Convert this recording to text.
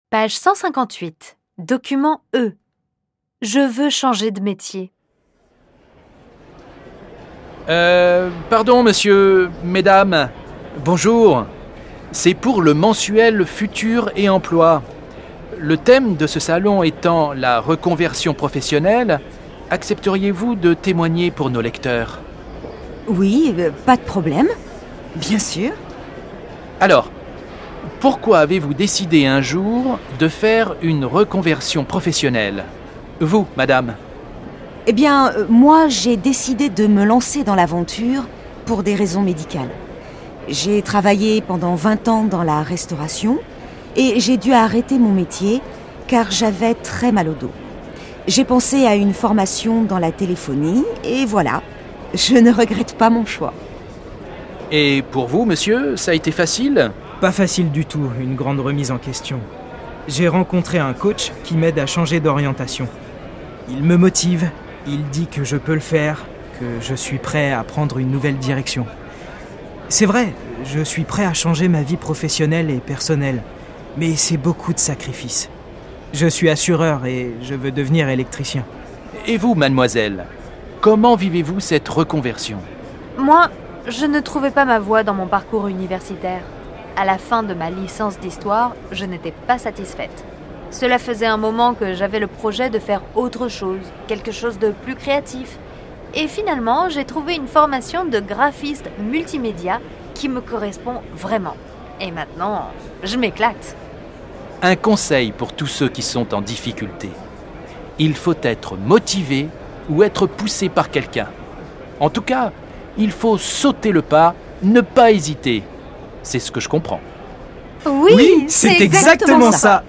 Page 158. Document E. Je veux changer de métier. Pardon, monsieur, mesdames. Bonjour. C'est pour le mensuel Futur et Emploi. Le thème de ce salon étant la reconversion professionnelle, accepteriez-vous de témoigner pour nos lecteurs ? Oui, pas de problème. Bien sûr. Alors, pourquoi avez-vous décidé un jour de faire une reconversion professionnelle ? Vous, madame. Eh bien, moi, j'ai décidé de me lancer dans l'aventure pour des raisons médicales. J'ai travaillé pendant 20 ans dans la restauration et j'ai dû arrêter mon métier car j'avais très mal au dos. J'ai pensé à une formation dans la téléphonie et voilà, je ne regrette pas mon choix. Et pour vous, monsieur, ça a été facile ? Pas facile du tout, une grande remise en question. J'ai rencontré un coach qui m'aide à changer d'orientation. Il me motive, il dit que je peux le faire, que je suis prêt à prendre une nouvelle direction. C'est vrai, je suis prêt à changer ma vie professionnelle et personnelle, mais c'est beaucoup de sacrifices. Je suis assureur et je veux devenir électricien. Et vous, mademoiselle, comment vivez-vous cette reconversion ? Moi, je ne trouvais pas ma voie dans mon parcours universitaire. À la fin de ma licence d'histoire, je n'étais pas satisfaite. Cela faisait un moment que j'avais le projet de faire autre chose, quelque chose de plus créatif. Et finalement, j'ai trouvé une formation de graphiste multimédia qui me correspond vraiment. Et maintenant, je m'éclate. Un conseil pour tous ceux qui sont en difficulté. Il faut être motivé ou être poussé par quelqu'un. En tout cas, il faut sauter le pas, ne pas hésiter. C'est ce que je comprends. Oui, c'est exactement ça.